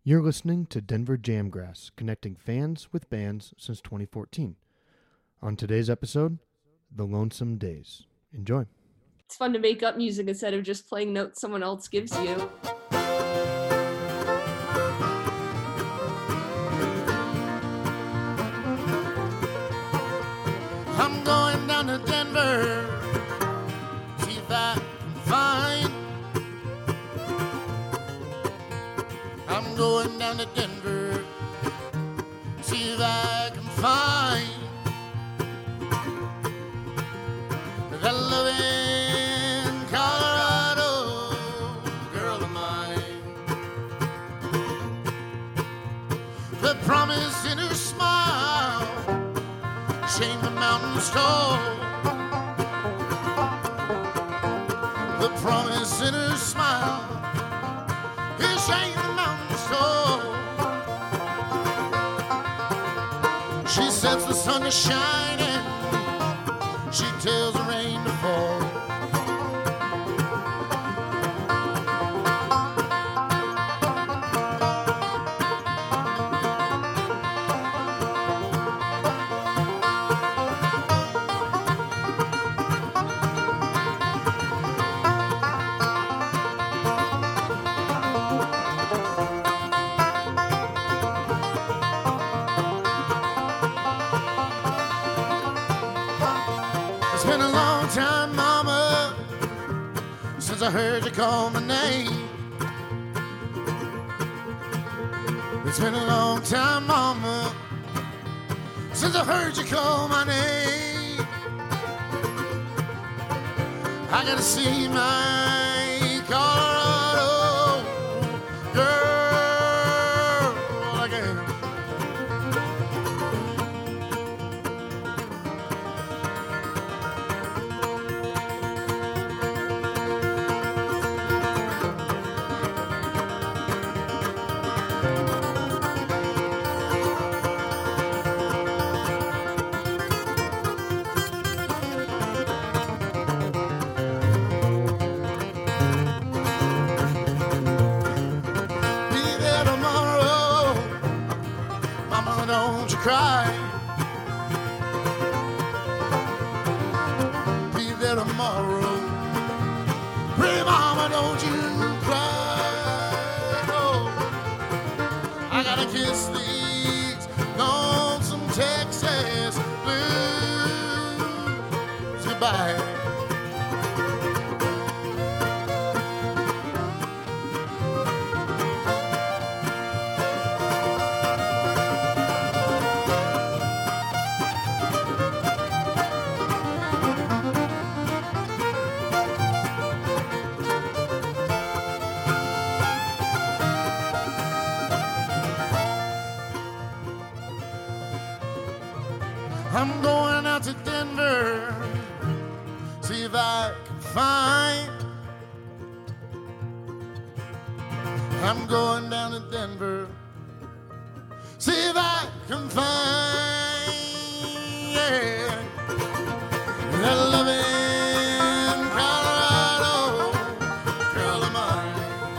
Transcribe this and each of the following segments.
You're listening to Denver Jamgrass, connecting fans with bands since 2014. On today's episode, The Lonesome Days. Enjoy. It's fun to make up music instead of just playing notes someone else gives you. I'm going down to Denver, see if I can find. I'm going down to Denver, see if I can find that loving Colorado girl of mine. The promise in her smile, shame the mountains tall. The promise in her smile is shame the mountains tall. She sets the sun to shining, she tells the rain to fall. It's been a long time, mama, since I heard you call my name. It's been a long time, mama, since I heard you call my name. I gotta see my Colorado girl again. Be there tomorrow, mama, don't you cry. Be there tomorrow, pretty mama, don't you cry. Oh, I gotta kiss these lonesome Texas blues goodbye. I'm going out to Denver, see if I can find. I'm going down to Denver, see if I can find, yeah, that loving Colorado girl of mine.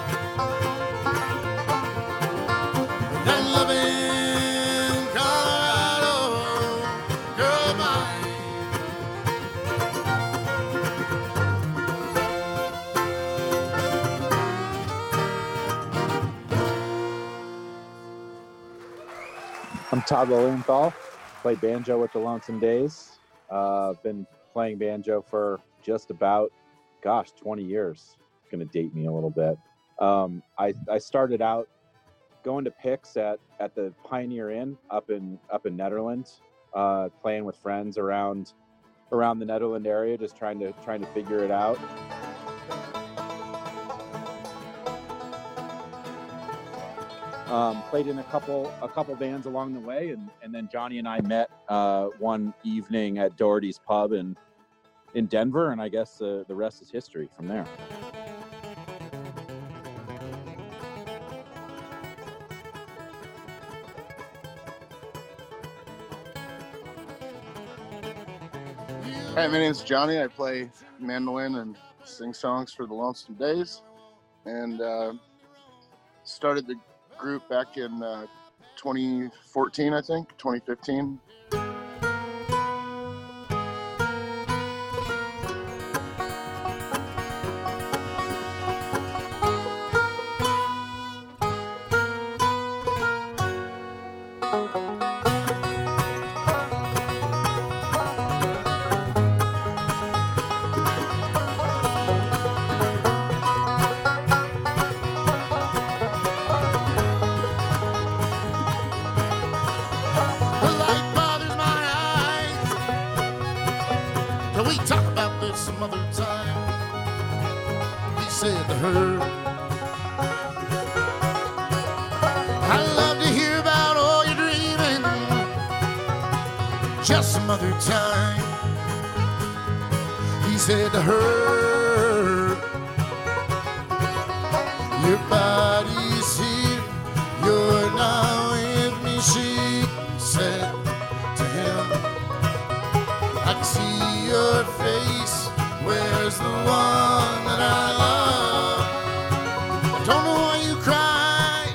That loving Colorado girl of mine. I'm Todd Lilienthal, play banjo with the Lonesome Days. Been playing banjo for just about, 20 years. It's going to date me a little bit. I started out going to picks at the Pioneer Inn up in Netherlands, playing with friends around the Netherlands area, just trying to figure it out. Played in a couple bands along the way, and then Johnny and I met one evening at Doherty's Pub in Denver, and I guess the rest is history from there. Hi, my name's Johnny. I play mandolin and sing songs for the Lonesome Days, and started the group back in 2014, I think, 2015. The light bothers my eyes. Can we talk about this some other time? He said to her, I love to hear about all your dreaming. Just some other time. He said to her, your body's here, you're not with me. She said to him, I can see your face, where's the one that I love? I don't know why you cry,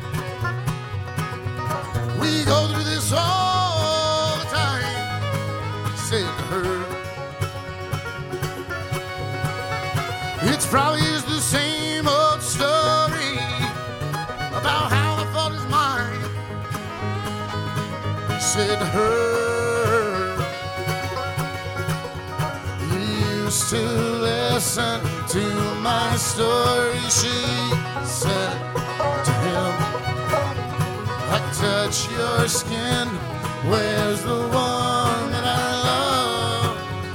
we go through this all the time. He said to her, it's probably is the same old story about how the fault is mine. He said to her, you used to listen to my story. She said to him, I touch your skin, where's the one that I love?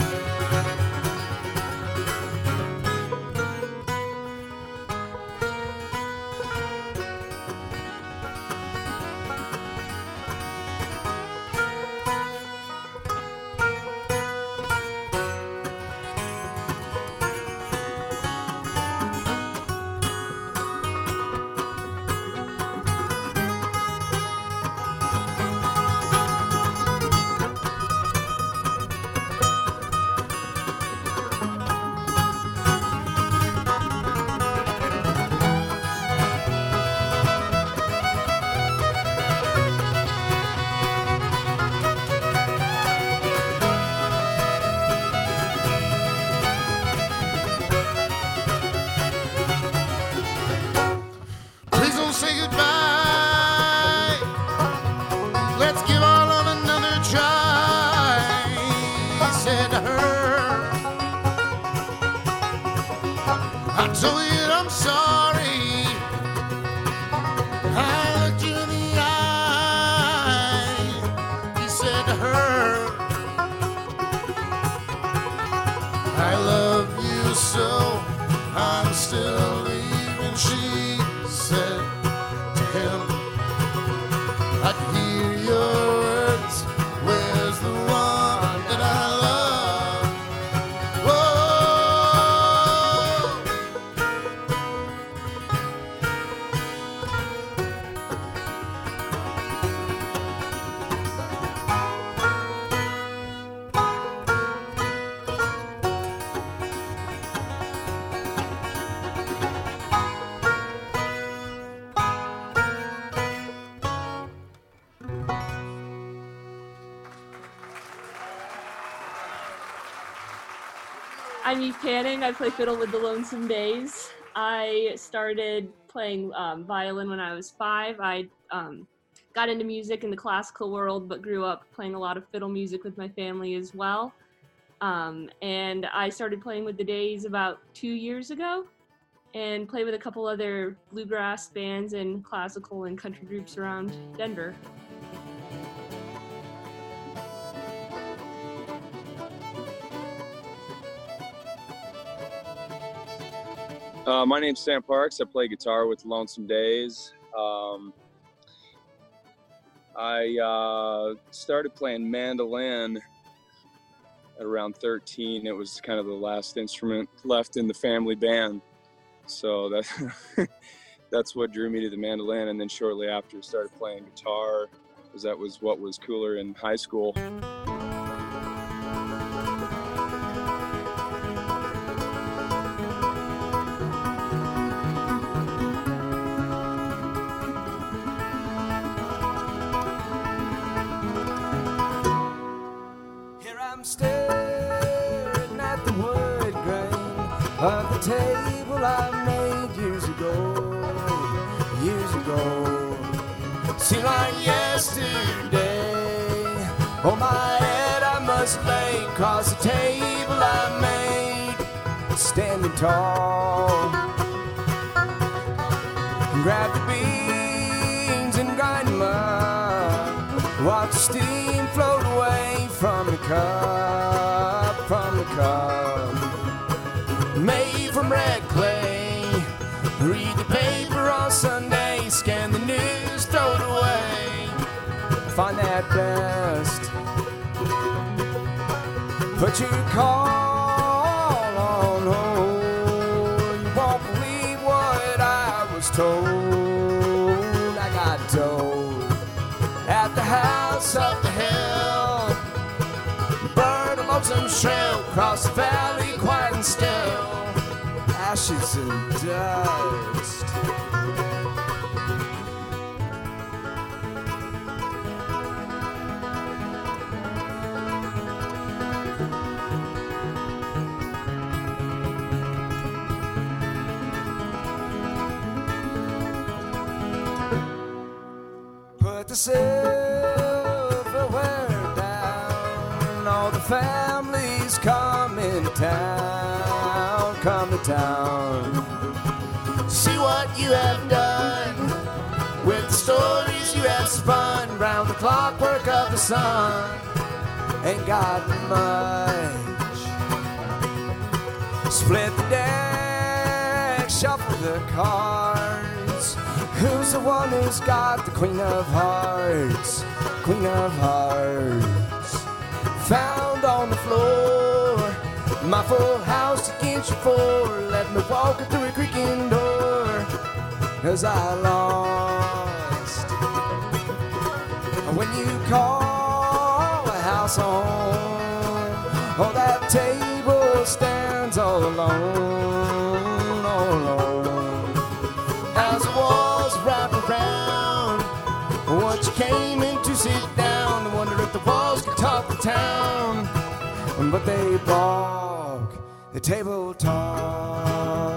Please don't say goodbye. Let's give our love another try. He said to her, I told you that I'm sorry. I looked you in the eye. He said to her, I love you so, I'm still leaving. She said to him, I can hear your words, where's the one that I love? Whoa. I'm Eve Canning. I play fiddle with the Lonesome Days. I started playing violin when I was 5. I got into music in the classical world, but grew up playing a lot of fiddle music with my family as well. And I started playing with the Days about 2 years ago, and play with a couple other bluegrass bands and classical and country groups around Denver. My name's Sam Parks. I play guitar with Lonesome Days. I started playing mandolin at around 13. It was kind of the last instrument left in the family band. So that's what drew me to the mandolin. And then shortly after, started playing guitar, because that was what was cooler in high school. table I made years ago. Seemed like yesterday. On my head I must lay across the table I made, standing tall. Grab the beans and grind them up. Watch the steam float away from the cup, Made from red clay. Read the paper on Sunday, scan the news, throw it away. Find that best. Put your call on hold. You won't believe what I was told. I got told at the house up the hill. Burn a lonesome trail, cross the valley quiet and still. Ashes and dust. Put the silverware down. All the families come in town, come to town. See what you have done with the stories you have spun round the clockwork of the sun. Ain't got much. Split the deck, shuffle the cards. Who's the one who's got the Queen of Hearts? Queen of Hearts. Found on the floor, my full house against your floor. Let me walk through a creaking door, 'cause I lost. When you call a house home, oh, that table stands all alone, all alone. As the walls wrap around, what you came in to sit down, wonder if the walls could talk the town, but they balk the table talks.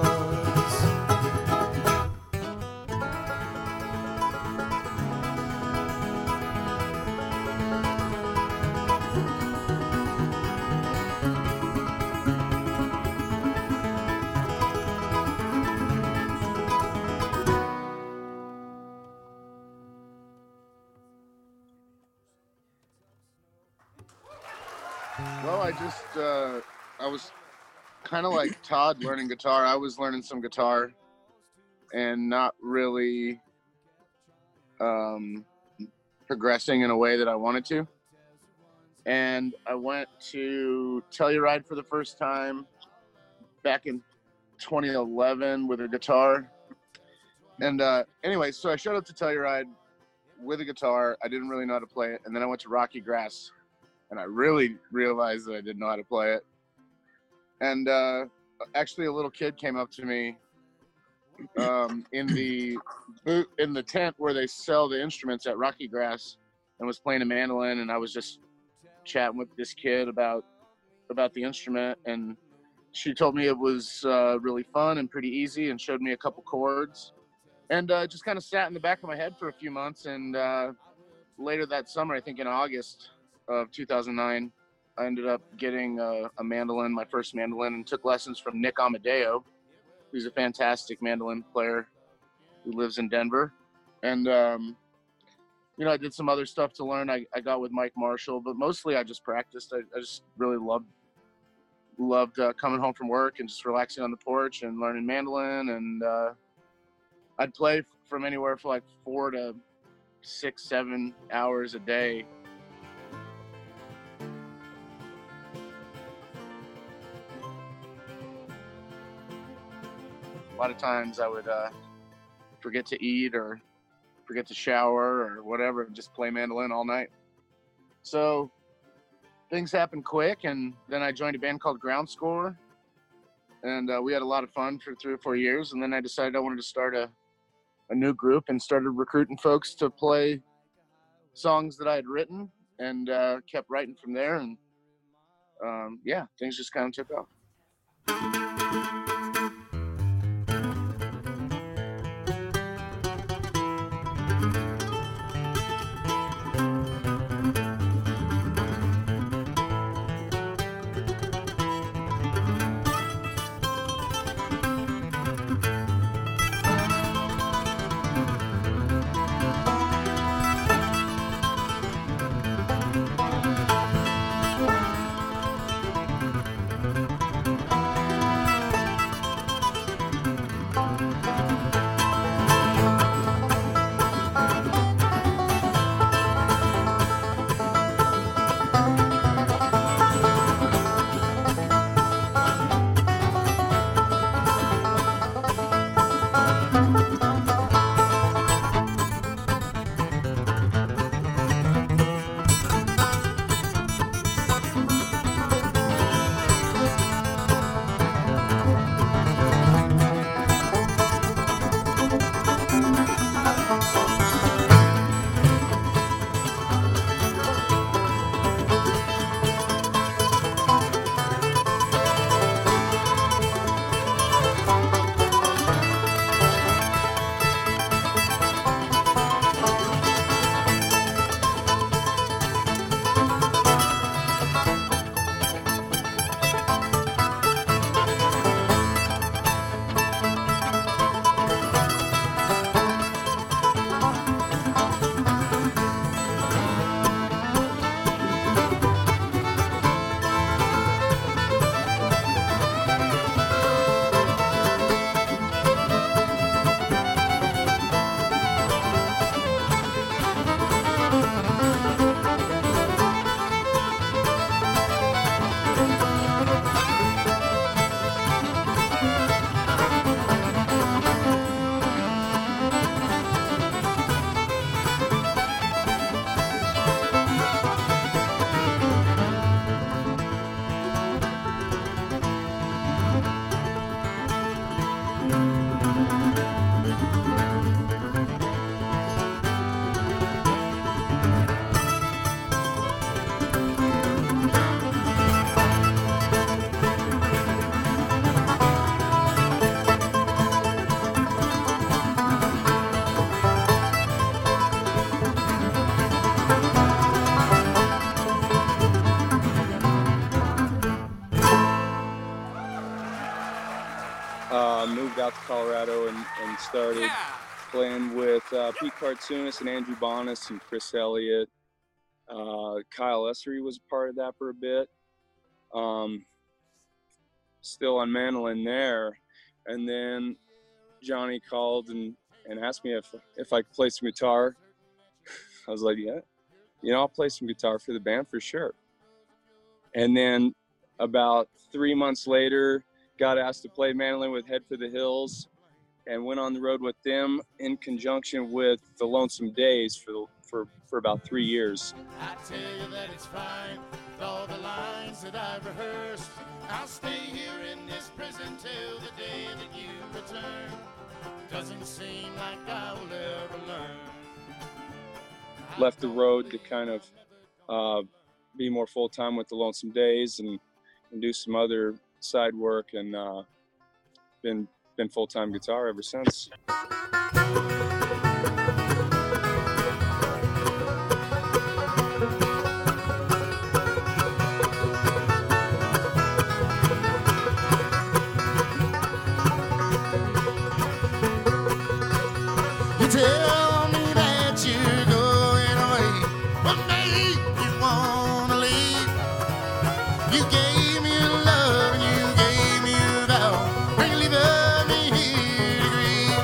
Well, I was kind of like Todd learning guitar. I was learning some guitar and not really progressing in a way that I wanted to. And I went to Telluride for the first time back in 2011 with a guitar. And anyway, so I showed up to Telluride with a guitar. I didn't really know how to play it. And then I went to Rocky Grass, and I really realized that I didn't know how to play it. And actually, a little kid came up to me in the tent where they sell the instruments at Rocky Grass, and was playing a mandolin. And I was just chatting with this kid about the instrument, and she told me it was really fun and pretty easy, and showed me a couple chords, and just kind of sat in the back of my head for a few months. And later that summer, I think in August of 2009, I ended up getting a mandolin, my first mandolin, and took lessons from Nick Amadeo, who's a fantastic mandolin player who lives in Denver. And I did some other stuff to learn. I got with Mike Marshall, but mostly I just practiced. I just really loved coming home from work and just relaxing on the porch and learning mandolin. And I'd play from anywhere for like 4 to 6, 7 hours a day. A lot of times I would forget to eat or forget to shower or whatever, and just play mandolin all night. So things happened quick, and then I joined a band called Ground Score, and we had a lot of fun for 3 or 4 years. And then I decided I wanted to start a new group, and started recruiting folks to play songs that I had written, and kept writing from there. And things just kind of took off. out to Colorado and started playing with Pete Cartoonis and Andrew Bonas and Chris Elliott. Kyle Essery was a part of that for a bit. Still on mandolin there. And then Johnny called and asked me if I could play some guitar. I was like, yeah, I'll play some guitar for the band for sure. And then about 3 months later, got asked to play mandolin with Head for the Hills and went on the road with them in conjunction with the Lonesome Days for about 3 years. I tell you that it's fine with all the lines that I've rehearsed. I'll stay here in this prison till the day that you return. Doesn't seem like I will ever learn. Left the road to kind of be more full-time with the Lonesome Days and do some other side work, and been full-time guitar ever since. You tell me that you're going away, what made you wanna leave? You gave me your love and you gave me your vow, and you leave me here to grieve.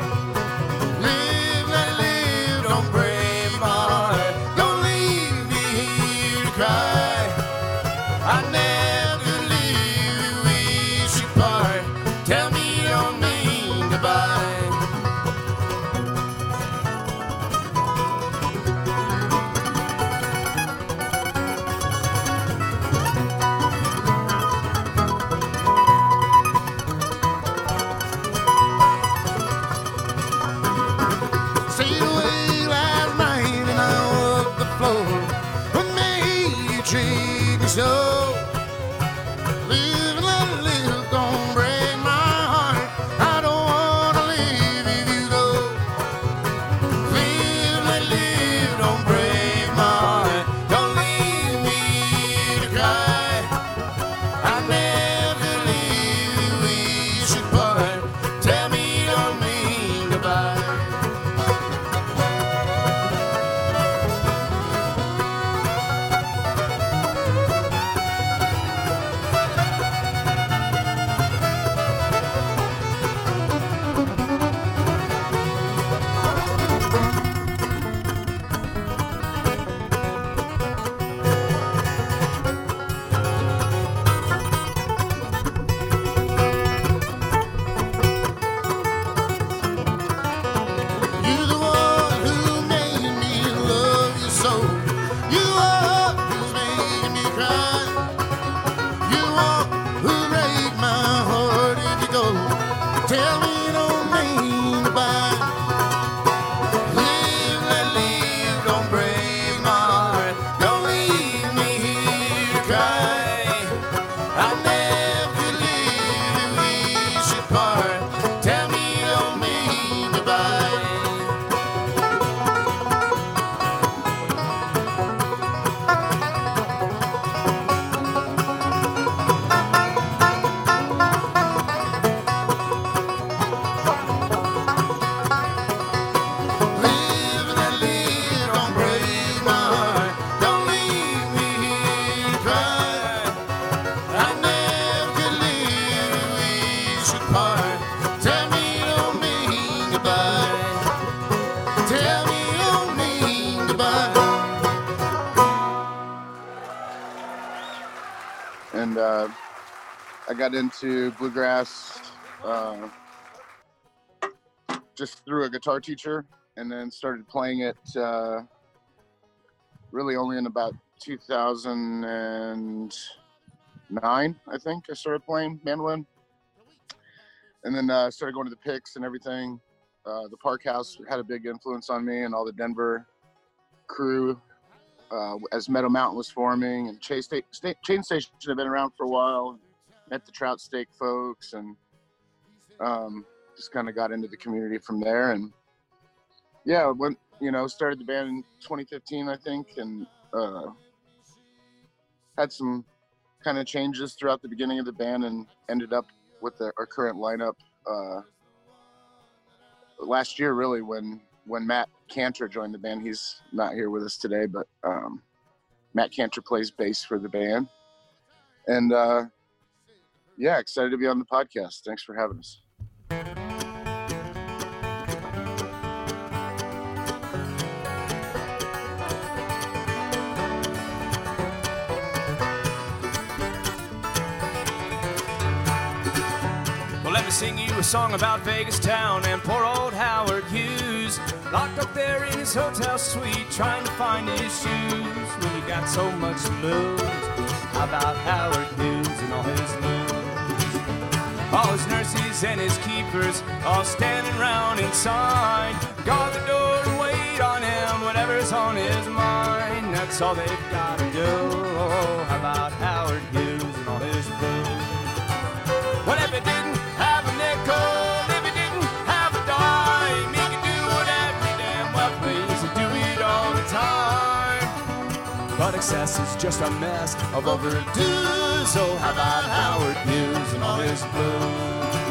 Live, let it live, don't break my heart, don't leave me here to cry. I never leave, we should part. Tell me you don't mean goodbye. Stayed away last night and I walked the floor. What made you treat me so? Live and let it live, don't break my heart. I don't wanna leave if you go. Live, let it live, don't break my heart. Don't leave me to cry. I never leave, we should part. Tell me you don't mean goodbye. You're the one who made me love you so. You are who's making me cry. You are who break my heart if you go. Tell me you don't mean goodbye. Live, let live, don't break my heart. Don't leave me here to cry. I never leave, we should part. Tell me you don't mean goodbye. Live and let live, don't break my heart. Don't leave me here to cry. I never could live, we should part. Tell me you don't mean goodbye. Tell me you don't mean goodbye. And I got into bluegrass just through a guitar teacher, and then started playing it really only in about 2009, I think. I started playing mandolin, and then started going to the picks and everything. The Park House had a big influence on me, and all the Denver crew as Meadow Mountain was forming, and Chain Station had been around for a while. Met the Trout Steak folks, and just kind of got into the community from there. And yeah, went, started the band in 2015, I think, and had some kind of changes throughout the beginning of the band, and ended up with our current lineup last year, really, when Matt Cantor joined the band. He's not here with us today, but Matt Cantor plays bass for the band. And yeah, excited to be on the podcast. Thanks for having us. Let me sing you a song about Vegas town and poor old Howard Hughes, locked up there in his hotel suite trying to find his shoes. When you got so much to lose, how about Howard Hughes and all his blues? All his nurses and his keepers all standing round inside, guard the door and wait on him, whatever's on his mind. That's all they've got to do. Oh, how about Howard Hughes and all his blues? Well, if it didn't have a nickel, if it didn't have a dime, he could do whatever he damn well please and do it all the time. But excess is just a mess of overdue. So how about Howard Hughes and all his blues?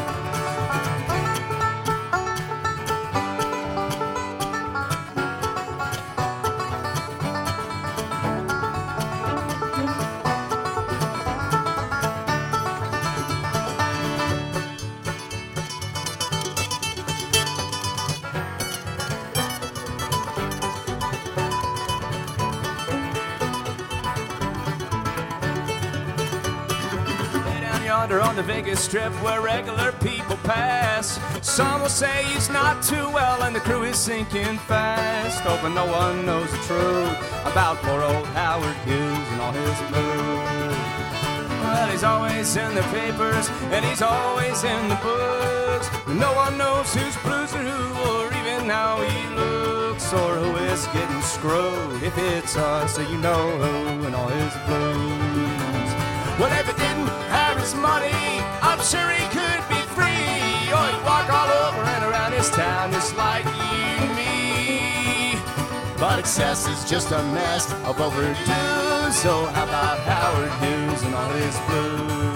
On the Vegas Strip where regular people pass, some will say he's not too well and the crew is sinking fast. Oh, but no one knows the truth about poor old Howard Hughes and all his blues. Well, he's always in the papers and he's always in the books. No one knows who's blues or who, or even how he looks, or who is getting screwed. If it's us, so you know who and all his blues. Well, if it didn't have his money, I'm sure he could be free. Or he'd walk all over and around his town just like you and me. But excess is just a mess of overdue. So how about Howard Hughes and all his blues?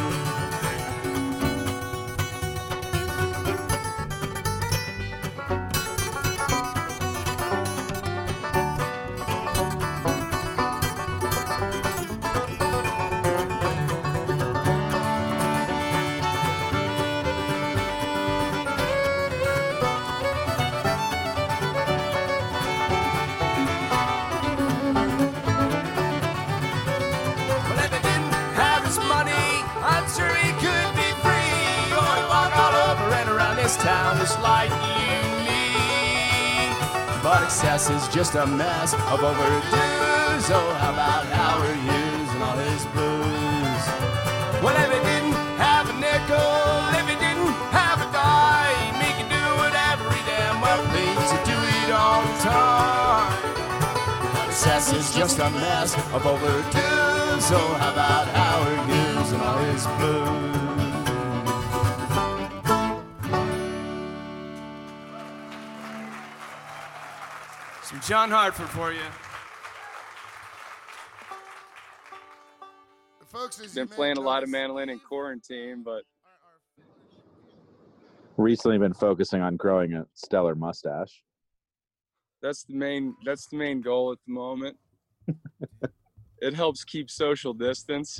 Town is like you and me. But excess is just a mess of overdue. So how about Howard Hughes and all his blues? Well, if he didn't have a nickel, if he didn't have a dime, he could do whatever he damn well please to do it all the time. But excess is just a mess of overdue. So how about Howard Hughes and all his blues? Some John Hartford for you. Folks, been playing a lot of mandolin in quarantine, but recently been focusing on growing a stellar mustache. That's the main goal at the moment. It helps keep social distance.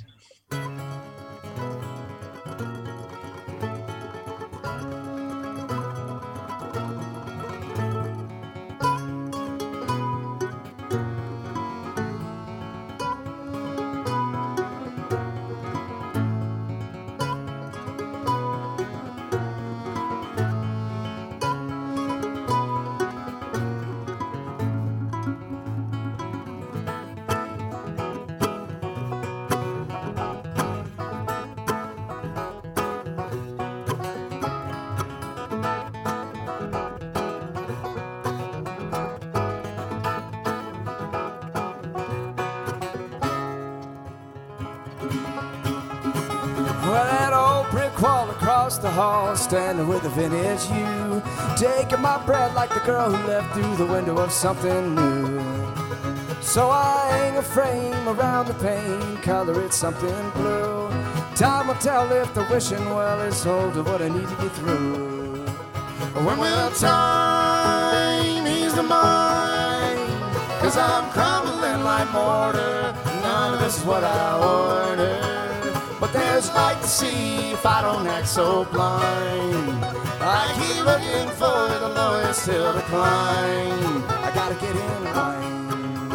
Well, that old brick wall across the hall, standing with a vintage you, taking my breath like the girl who left through the window of something new. So I hang a frame around the pane, color it something blue, Time will tell if the wishing well is hold of what I need to get through. When will time ease the mind? 'Cause I'm crumbling like mortar. None of this is what I ordered. But there's light to see if I don't act so blind. I keep looking for the lowest hill to climb. I gotta get in line.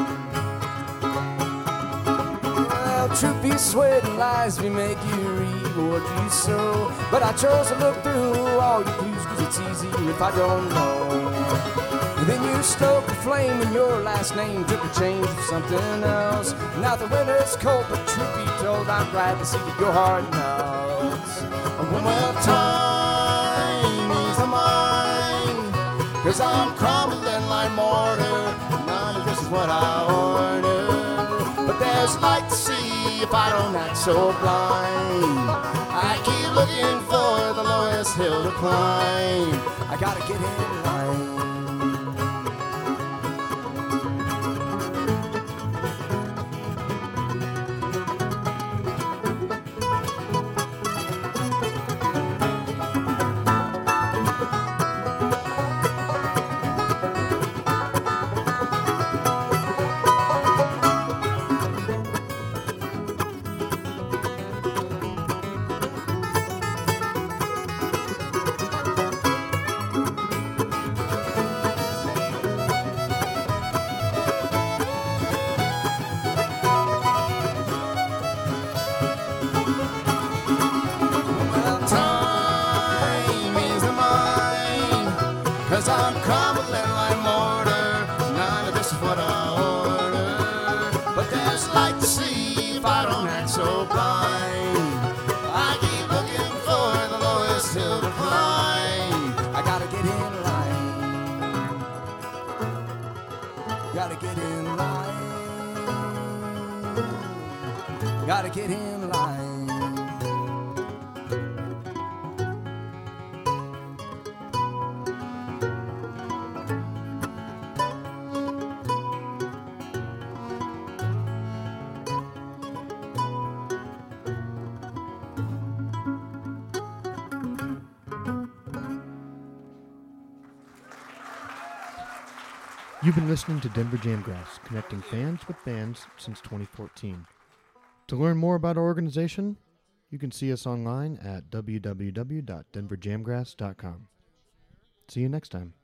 Well, truth be sweat and lies we make you reap what you sow. But I chose to look through all your clues 'cause it's easier if I don't know. And then you stoked the flame and your last name took a change for something else. Now the winter's cold, but truth be told, I'm glad to see that your heart knows. When will time ease the mind? 'Cause I'm crumbling like mortar. None of this is what I ordered. But there's light to see if I don't act so blind. I keep looking for the lowest hill to climb. I gotta get in line. Time ease the mind. 'Cause I'm crumbling like mortar. None of this is what I ordered. But there's light to see if I don't act so blind. I keep looking for the lowest hill to climb. I gotta get in line. Gotta get in line. Gotta get in line. You've been listening to Denver Jamgrass, connecting fans with bands since 2014. To learn more about our organization, you can see us online at www.denverjamgrass.com. See you next time.